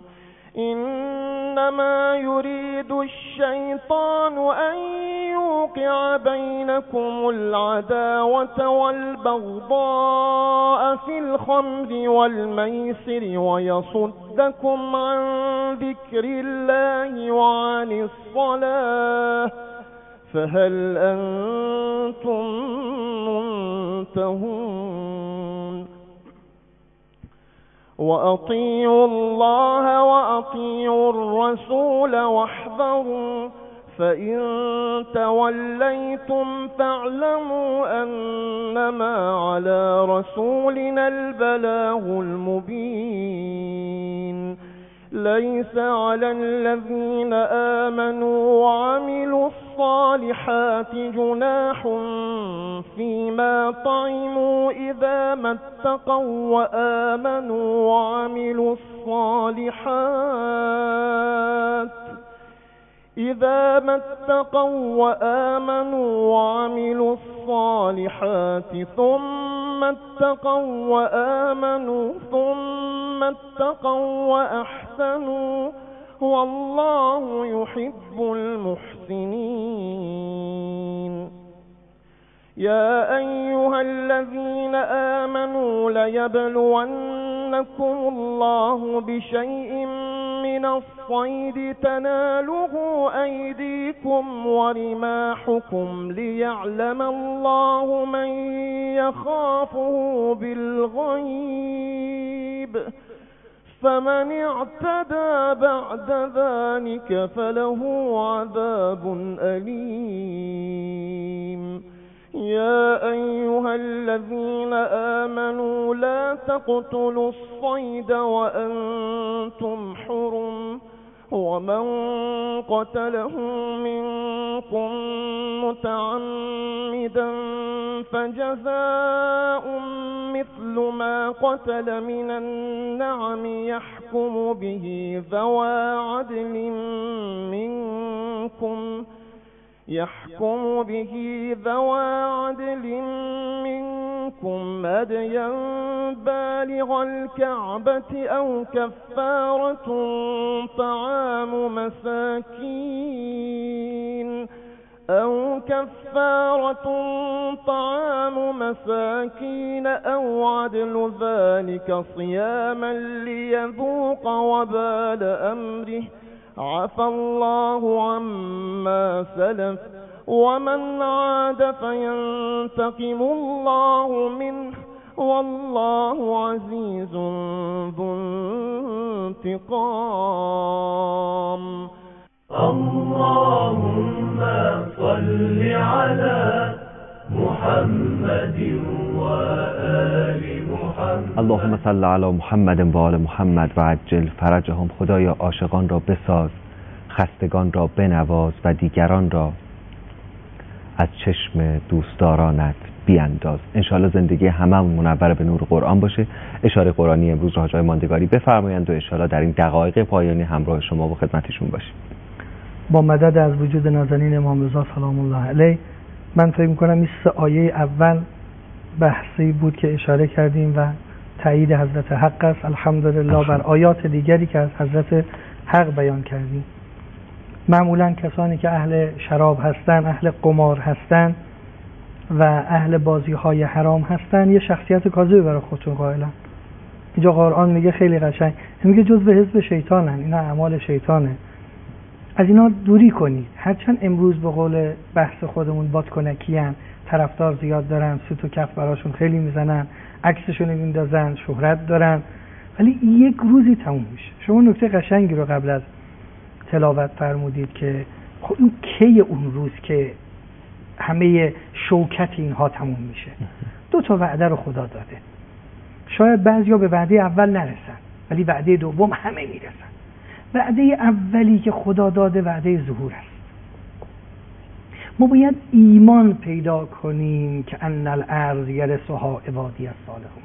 إنما يريد الشيطان أن يوقع بينكم العداوة والبغضاء في الخمر والميسر ويصدكم عن ذكر الله وعن الصلاة فهل أنتم منتهون؟ وأطيعوا الله وأطيعوا الرسول واحذروا فإن توليتم فاعلموا أنما على رسولنا البلاغ المبين. ليس على الذين آمنوا وعملوا الصالحات جناح فيما طعموا إذا ما اتقوا وآمنوا وعملوا الصالحات إذا ما اتقوا وآمنوا وعملوا الصالحات ثم اتقوا وآمنوا ثم اتقوا وأحسنوا والله يحب المحسنين. يا أيها الذين آمنوا ليبلونكم الله بشيء من الصيد تناله أيديكم ورماحكم ليعلم الله من يخافه بالغيب فمن اعتدى بعد ذلك فله عذاب أليم. يا أيها الذين آمنوا لا تقتلوا الصيد وأنتم حرم ومن قتله منكم متعمدا فجزاء مثل ما قتل من النعم يحكم به ذوى عدل منكم يحكم به ذوى عدل منكم هديا بالغ الكعبة أو كفارة طعام مساكين أو كفارة طعام مساكين أو عدل ذلك صياما ليذوق وبال أمره عفى الله عما سلف ومن عاد فينتقم الله منه والله عزيز ذو انتقام. اللهم صل على محمد وآل محمد. اللهم صل علی محمد و آل محمد و عجل فرجهم. خدایا عاشقان را بساز، خستگان را بنواز و دیگران را از چشم دوستدارانت بیانداز. انشاءالله زندگی هممون منور به نور قرآن باشه. اشاره قرآنی امروز را حاجی ماندگاری بفرمایند و انشاءالله در این دقایق پایانی همراه شما و خدمتشون باشیم. با مدد از وجود نازنین امام رضا سلام الله علیه، من فکر می‌کنم این سه آیه اول بحثی بود که اشاره کردیم و تایید حضرت حق است. الحمدلله بر آیات دیگری که از حضرت حق بیان کردیم. معمولا کسانی که اهل شراب هستن، اهل قمار هستن و اهل بازی های حرام هستن یه شخصیت کاذبی برای خودشون قائلن. اینجا قرآن میگه خیلی قشنگ، میگه جزء حزب شیطانن، اینا اعمال شیطانه، از اینا دوری کنید. هرچند امروز به قول بحث خودمون بادکنکیان، طرفدار زیاد دارن، سوت و کف براشون خیلی میزنن، عکسشون میندازن، شهرت دارن، ولی یک روزی تموم میشه. شما نکته قشنگی رو قبل از تلاوت فرمودید که خب این کی اون روز که همه شوکت اینها تموم میشه؟ دو تا وعده رو خدا داده. شاید بعضیا به وعده اول نرسن ولی وعده دوم همه میرسن. وعده اولی که خدا داده وعده ظهور است. ما باید ایمان پیدا کنیم که ان الارض یرثها عبادی الصالحون.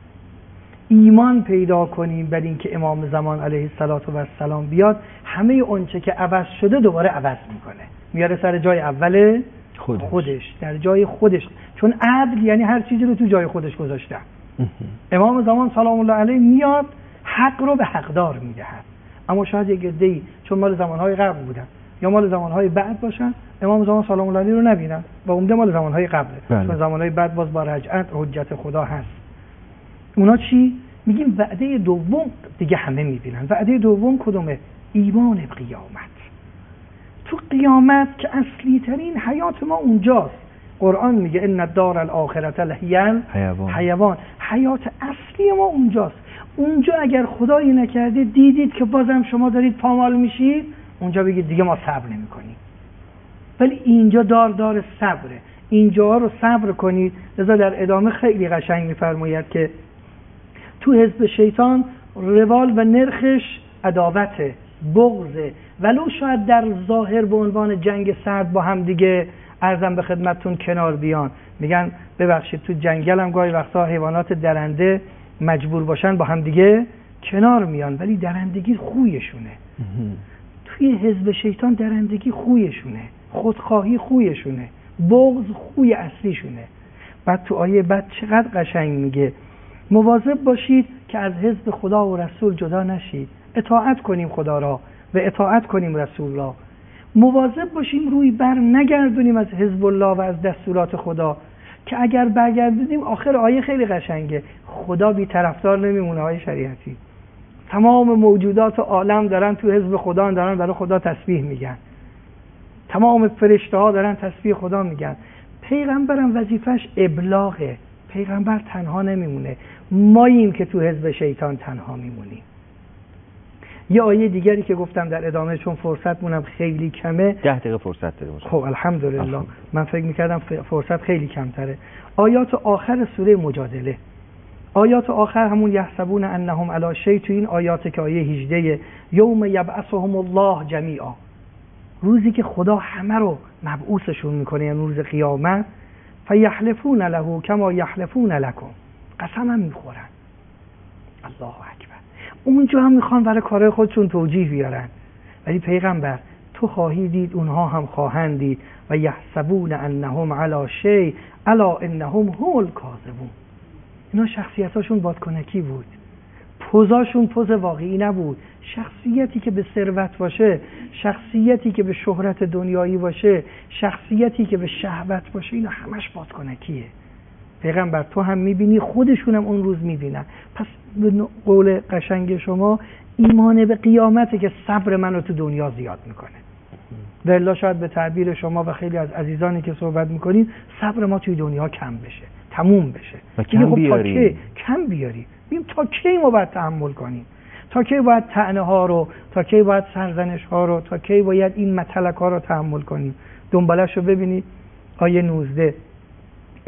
ایمان پیدا کنیم بر این که امام زمان علیه السلام بیاد، همه اونچه که عوض شده دوباره عوض میکنه، میاره سر جای اول خودش, خودش در جای خودش، چون عدل یعنی هر چیزی رو تو جای خودش گذاشته. امام زمان سلام الله علیه میاد حق رو به حقدار میدهد. اما شاید یک عده‌ای چون مال زمانهای قبل بودن یا مال زمانهای بعد باشن، امام زمان سلام الله علیه رو نبینن و عمده مال زمانهای قبله، چون زمانهای بعد باز با رجعت حجت خدا هست. اونا چی؟ میگیم وعده دوم دیگه همه میبینن. وعده دوم کدومه؟ ایمان به قیامت. تو قیامت که اصلی ترین حیات ما اونجاست. قرآن میگه ان الدار الاخرة لهی حیوان. حیات اصلی ما اونجاست. اونجا اگر خدایی نکرده دیدید که بازم شما دارید پامال میشید، اونجا بگید دیگه ما صبر نمیکنیم. ولی اینجا دار دار صبره. اینجا رو صبر کنید. لذا در ادامه خیلی قشنگ میفرماید که تو حزب شیطان روال و نرخش عداوته، بغضه، ولو شاید در ظاهر به عنوان جنگ سرد با هم دیگه عرضم به خدمتتون کنار بیان. میگن ببخشید تو جنگل هم گاهی وقتا حیوانات درنده مجبور باشن با هم دیگه کنار میان، ولی درندگی خویشونه. توی حزب شیطان درندگی خویشونه، خودخواهی خویشونه، بغض خوی اصلیشونه. بعد تو آیه بعد چقدر قشنگ میگه مواظب باشید که از حزب خدا و رسول جدا نشید. اطاعت کنیم خدا را و اطاعت کنیم رسول را. مواظب باشیم روی بر نگردونیم از حزب الله و از دستورات خدا، که اگر برگردونیم آخر آیه خیلی قشنگه، خدا بی طرفدار نمیمونه. های شریعتی تمام موجودات عالم دارن تو حزب خدا، دارن برای خدا تسبیح میگن، تمام فرشته ها دارن تسبیح خدا میگن. پیغمبرم وظیفش ابلاغه. پیغمبر تنها نمیمونه، ماییم که تو حزب شیطان تنها میمونیم. یه آیه دیگری که گفتم در ادامه چون فرصت مونم خیلی کمه، ده دقیقه فرصت داریم. خب الحمدلله. الحمد. من فکر میکردم فرصت خیلی کمتره. آیات آخر سوره مجادله، آیات آخر همون یحسبون انهم علی شیء، تو این آیات که آیه هجده یوم یبعثهم الله جمیعا، روزی که خدا همه رو مبعوثشون میکنه، یعنی روز قیامت، فیحلفون له کما یحلفون لکم، قسم هم میخورن. الله اکبر. اونجا هم میخوان برای کارهای خودشون توجیه بیارن، ولی پیغمبر تو خواهی دید اونها هم خواهند دید و یحسبون انهم علی شیء الا انهم هم الکاذبون. اینا شخصیتاشون بادکنکی بود، پوزاشون پوز واقعی نبود. شخصیتی که به ثروت باشه، شخصیتی که به شهرت دنیایی باشه، شخصیتی که به شهوت باشه، اینا همش بادکنکیه. پیغمبر تو هم میبینی، خودشون هم اون روز میبینن. پس به قول قشنگ شما ایمان به قیامته که صبر منو تو دنیا زیاد میکنه. والله شاید به تعبیر شما و خیلی از عزیزانی که صحبت میکنین صبر ما توی دنیا کم بشه، تموم بشه و کم بیاری. تا کی کم بیاری؟ ببین تا کی ما باید تحمل کنیم؟ تا کی باید طعنه ها رو، تا کی باید سرزنش ها رو، تا کی باید این متلک ها رو تحمل کنیم؟ دنبالش رو ببینید. آیه نوزده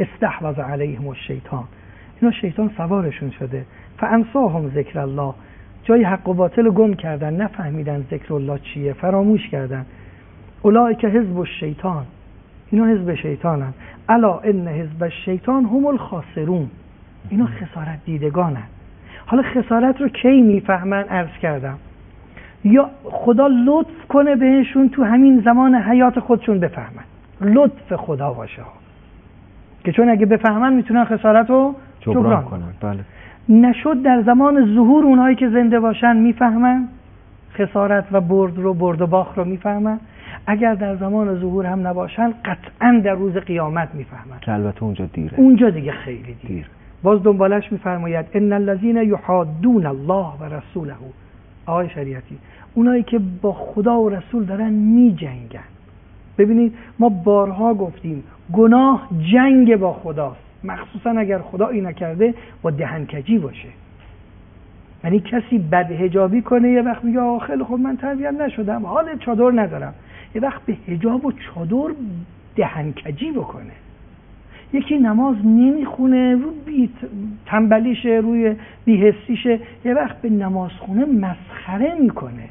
استحوذ علیهم الشیطان، اینا شیطان سوارشون شده. فانساهم ذکر الله، جای حق و باطل گم کردن، نفهمیدن ذکر الله چیه، فراموش کردن. اولئک حزب الشیطان، اینا حزب شیطانن. الا ان حزب الشیطان هم الخاسرون، اینا خسارت دیدگانن. حالا خسارت رو کی میفهمن؟ عرض کردم یا خدا لطف کنه بهشون تو همین زمان حیات خودشون بفهمن، لطف خدا باشه که چون اگه بفهمن میتونن خسارت رو جبران, جبران کنن. بله. نشد در زمان ظهور اونهایی که زنده باشن میفهمن خسارت و برد رو، برد و باخت رو میفهمن. اگر در زمان ظهور هم نباشن قطعا در روز قیامت میفهمن که البته اونجا دیره، اونجا دیگه خیلی دیر, دیر. باز دنبالش میفرماید ان الذين يحادون الله و رسوله، آقای شریعتی، اونایی که با خدا و رسول دارن میجنگن. ببینید ما بارها گفتیم گناه جنگ با خداست، مخصوصا اگر خدایی نکرده با دهنکجی باشه. یعنی کسی بدحجابی کنه، یه وقت میگه آخه خیلی خب من تربیت نشدم، حال چادر ندارم، یه وقت به حجاب و چادر دهنکجی بکنه. یکی نماز نمیخونه، رو بی تنبلیشه، روی بی‌حسیشه، یه وقت به نمازخونه مسخره میکنه.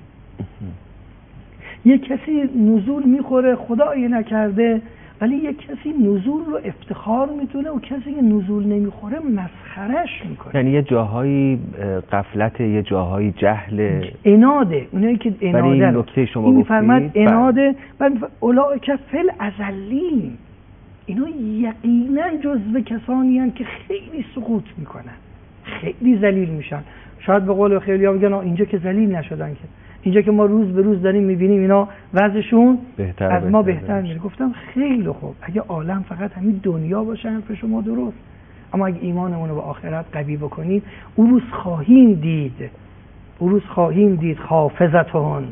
یه کسی نزول میخوره خدایی نکرده، ولی یه کسی نزول رو افتخار میتونه و کسی که نزول نمیخوره مسخرش میکنه. یعنی یه جاهایی غفلت، یه جاهایی جهل، اناده. اونایی که اناده، ولی این نکته شما گفتید میفرماد اناده. اولئک فی الازلین، اینا یقینا جزو کسانی هستند که خیلی سقوط میکنن، خیلی ذلیل میشن. شاید به قول خیلی‌ها بگن اینجا که ذلیل نشدن، که اینجا که ما روز به روز داریم میبینیم اینا وضعشون بهتر از ما بهتر, بهتر میره. گفتم خیلی خوب، اگه عالم فقط همین دنیا باشه حرف شما درست، اما اگه ایمانمون رو به آخرت قوی بکنیم، اون روز خواهیم دید، اون روز خواهیم دید خافضتون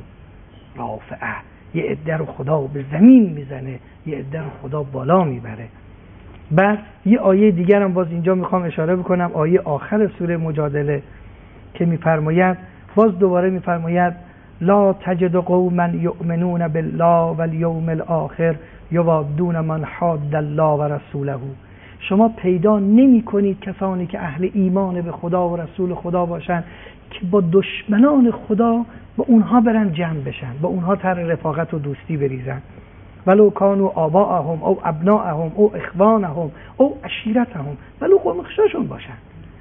رافعه، یه عده رو خدا به زمین میزنه، یه عده رو خدا بالا میبره. بعد یه آیه دیگر هم باز اینجا میخوام اشاره بکنم، آیه آخر سوره مجادله که میفرماید، باز دوباره میفرماید لا تجد قوما یؤمنون بالله والیوم الاخر یوادون من حاد الله و رسوله. شما پیدا نمی کنید کسانی که اهل ایمان به خدا و رسول خدا باشن که با دشمنان خدا با اونها برن جمع بشن، با اونها تر رفاقت و دوستی بریزن. ولو کانوا آباءهم او ابناءهم او اخوانهم او عشیرتهم، ولو قوم خشاشون باشن.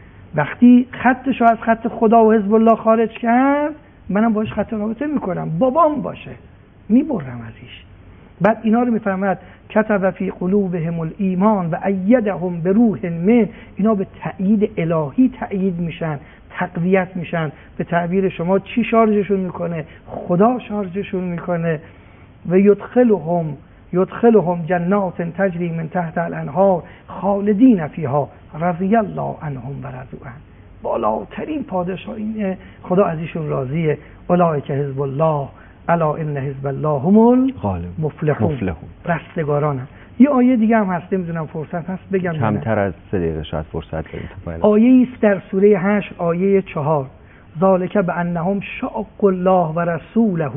وقتی خطشو از خط خدا و حزب الله خارج کرد، منم باش خط رابطه میکنم، بابام باشه، میبرم ازش. بعد اینا رو میفرماد کتب فی قلوبهم الایمان و ایدهم بروح من، اینا به تأیید الهی تأیید میشن، تقویت میشن. به تعبیر شما چی شارژشون میکنه؟ خدا شارژشون میکنه. و یدخلهم یدخلهم جنات تجری من تحت الانهار خالدین فیها رضی الله عنهم و رضوا عنه. بالاترین پادشاهی خدا از ایشون راضیه. اولئک حزب الله الا ان حزب الله هم المفلحون، رستگاران. یه آیه دیگه هم هست، نمیدونم فرصت هست بگم؟ کمتر از سه دقیقه شاید فرصت داریم. آیه است در سوره هشت آیه چهار، ذالک بانهم شاقوا الله و رسوله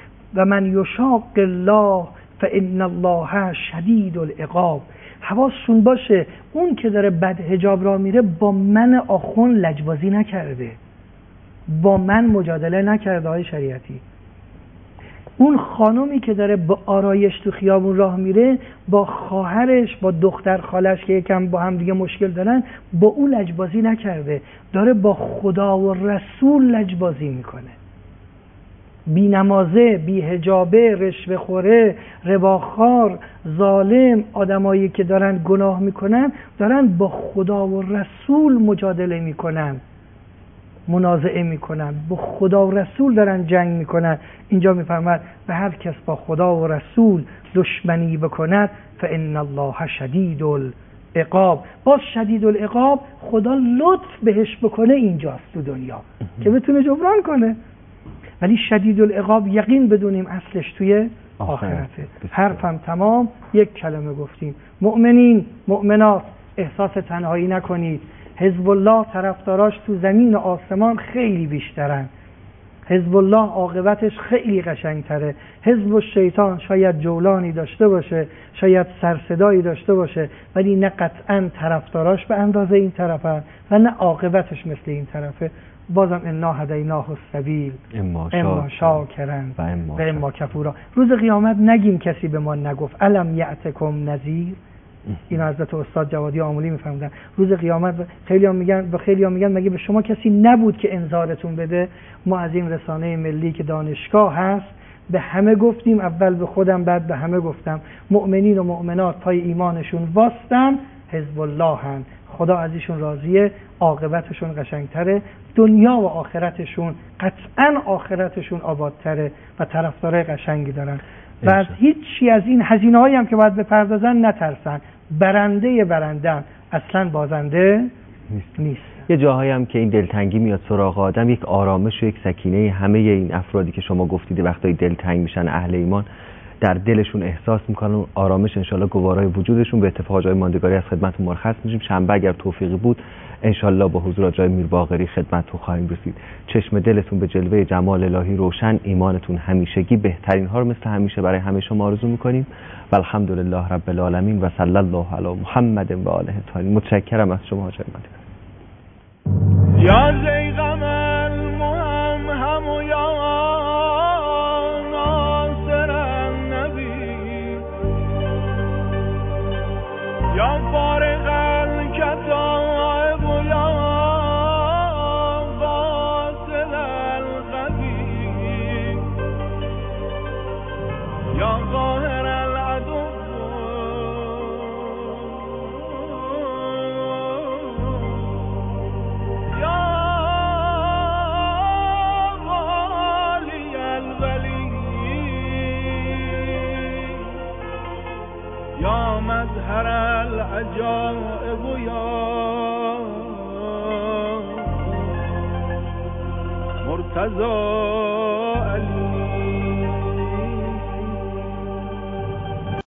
و من یشاق الله فان الله شدید العقاب. حواسشون باشه اون که داره بد حجاب را میره با من آخون لجبازی نکرده، با من مجادله نکرده. های شریعتی، اون خانومی که داره با آرایش تو خیابون راه میره، با خواهرش، با دختر خالش که یکم با هم دیگه مشکل دارن، با اون لجبازی نکرده، داره با خدا و رسول لجبازی میکنه. بی نمازه، بی حجابه، رشوه خوره، رباخوار، ظالم، آدمایی که دارن گناه میکنن دارن با خدا و رسول مجادله میکنن، منازعه میکنن، با خدا و رسول دارن جنگ میکنن. اینجا میفرماد به هر کس با خدا و رسول دشمنی بکند فان الله شدید العقاب. باز شدید العقاب، خدا لطف بهش بکنه اینجاست تو دنیا که بتونه جبران کنه، ولی شدید العقاب یقین بدونیم اصلش توی آخرته. حرفم تمام، یک کلمه گفتیم. مؤمنین، مؤمنات، احساس تنهایی نکنید. حزب الله طرفداراش تو زمین و آسمان خیلی بیشترن. حزب الله عاقبتش خیلی قشنگتره. حزب الشیطان شاید جولانی داشته باشه، شاید سرصدایی داشته باشه، ولی نه قطعا طرفداراش به اندازه این طرفن و نه عاقبتش مثل این طرفه. بازم انا هدیناه السبیل اما شاکرا و اما کفورا. روز قیامت نگیم کسی به ما نگفت الم یأتکم نذیر. این حضرت استاد جوادی آملی میفهمدن. روز قیامت خیلی‌ها میگن و خیلی‌ها میگن مگه به شما کسی نبود که انذارتون بده؟ ما از این رسانه ملی که دانشگاه هست به همه گفتیم، اول به خودم بعد به همه گفتم، مؤمنین و مؤمنات پای ایمانشون واستن، حزب الله هن، خدا از ایشون راضیه، عاقبتشون قشنگتره، دنیا و آخرتشون قطعا آخرتشون آبادتره و طرفدارای قشنگی دارن و از هیچی از این هزینه هایی هم که باید بپردازن نترسن. برنده برندن، اصلا بازنده نیست. نیست. یه جاهایی هم که این دلتنگی میاد سراغ آدم، یک آرامش و یک سکینه همه این افرادی که شما گفتید وقتی دلتنگ میشن اهل ایمان در دلشون احساس میکنن، آرامش انشالله گوارای وجودشون. به اتفاق جای ماندگاری از خدمتتون مرخص میشیم. شنبه اگر توفیقی بود انشالله با حضور جای میر باقری خدمتتون خواهیم رسید. چشم دلتون به جلوه جمال الهی روشن، ایمانتون همیشگی. بهترین ها رو مثل همیشه برای همه شما آرزو میکنیم و الحمدلله رب العالمین و صلی الله علی محمد و آله الطاهرین. متشکرم از شما جای ماندگاری. یا زیغم المهم و یا ناصر النبی یا فارغ الکتائب و یا واصل القوی یا قاهر العدو یا مظهر العجائب یا مرتضی